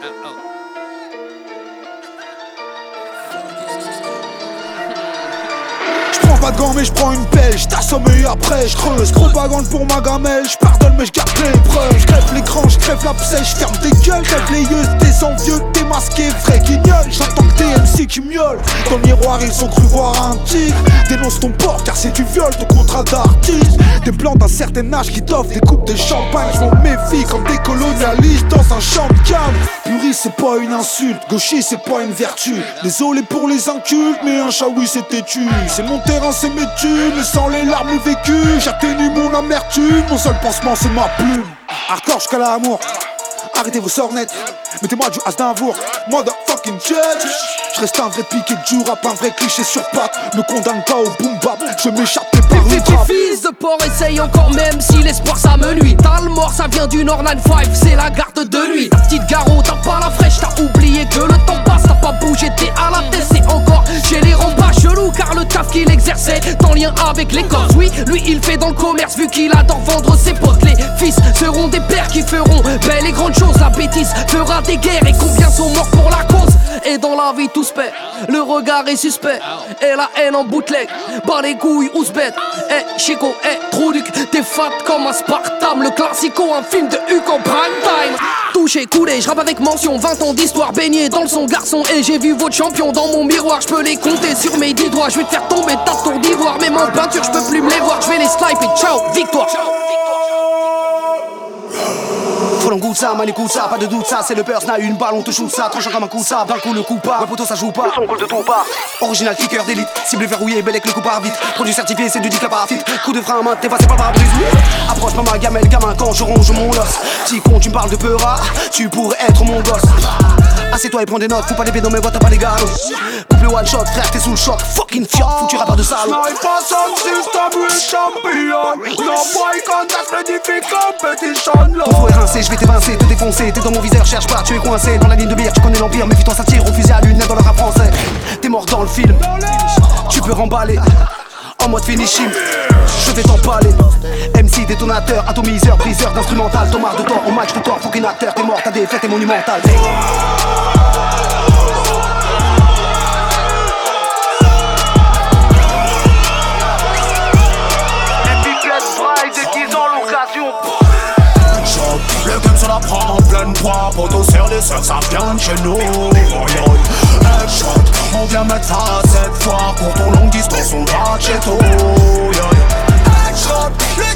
J'prends pas de gants mais j'prends une pelle, j't'assomme et après j'creuse. Propagande pour ma gamelle, j'pardonne mais j'garde les preuves. J'crève l'écran, j'crève l'abcès, j'ferme tes gueules. Crève les yeux, des envieux, t'es masqué, vrai guignol. J'entends que t'es MC qui miaule. Dans le miroir ils ont cru voir un tigre. Dénonce ton port car c'est du viol, ton contrat d'artiste. Des blancs d'un certain âge qui t'offrent des coupes de champagne. J'm'en méfie comme des colonialistes dans un champ de calme. Puriste c'est pas une insulte, gauchiste c'est pas une vertu. Désolé pour les incultes mais un chaoui c'est têtu. C'est mon terrain c'est mes thunes, sans les larmes vécues. J'atténue mon amertume, mon seul pansement c'est ma plume. Hardcore jusqu'à l'amour, arrêtez vos sornettes. Mettez-moi du as d'Avour, motherfucking judge. Je reste un vrai piqué du rap, un vrai cliché sur pattes. Me condamne pas au boom bap, je m'échappe par le trap. Fils de porc, essaye encore même si l'espoir ça me nuit. T'as le mort, ça vient du Nord 95, c'est la garde de nuit. Ta petite Garo, t'as pas la fraîche, t'as oublié que le temps passe. T'as pas bougé, t'es à la tête, c'est encore chez les remparts chelou. Car le taf qu'il exerçait, en lien avec les corps. Oui, lui il fait dans le commerce vu qu'il adore vendre ses potes. Les fils seront des pères qui feront belles et grandes choses. La bêtise fera des guerres et combien sont morts pour la cause. Et dans la vie tout se paie, le regard est suspect. Et la haine en bootleg, bas les couilles ouzbet. Eh Chico, Trouduc, t'es fat comme un Spartam. Le classico, un film de Huck en prime time. Touché, coulé, j'rappe avec mention. 20 ans d'histoire, baigné dans le son garçon. Et j'ai vu votre champion dans mon miroir. J'peux les compter sur mes 10 doigts. J'vais te faire tomber ta tour d'ivoire. Même en peinture, j'peux plus me les voir. J'vais les snipe et ciao, victoire. Faut l'on goûte ça, man écoute ça, pas de doute ça. C'est le burst, n'a une balle, on te shoot ça. Tranchant comme un coup ça, d'un coup le coup pas. Ouais poteau ça joue pas, le son coule de ton pas. Original kicker d'élite, cible verrouillé, bel avec le coup par vite. Produit certifié, c'est du dick à parafite. Coup de frein à main, t'es passé par le pare-brise. Approche pas ma gamelle, gamin quand je ronge mon os. Petit con, tu me parles de peura, tu pourrais être mon gosse. Assieds-toi et prends des notes, fous pas les pédos mais vote pas les galops. Coupe le one shot, frère t'es sous le choc. Fucking fiot, foutu rappeur de salaud. Snipe pas son system, we champion. No boy contest the defeat competition. Ton faux est rincé, je vais t'évincer, te défoncer. T'es dans mon viseur, cherche pas, tu es coincé. Dans la ligne de bière, tu connais l'empire, méfie-toi ça tire. Au fusil à lunettes dans le rap français. T'es mort dans le film, tu peux remballer. En mode finishing, je vais t'empaler. MC, détonateur, atomiseur, briseur d'instrumental. Ton marre de tort, au match de tort, fucking acteur. T'es mort, ta défaite est monumentale. Le game se la prend en pleine poire. Poteau serre les sœurs, ça vient de chez nous. Headshot, on vient mettre ça cette fois. Pour ton longue distance, on va chez toi. Headshot, le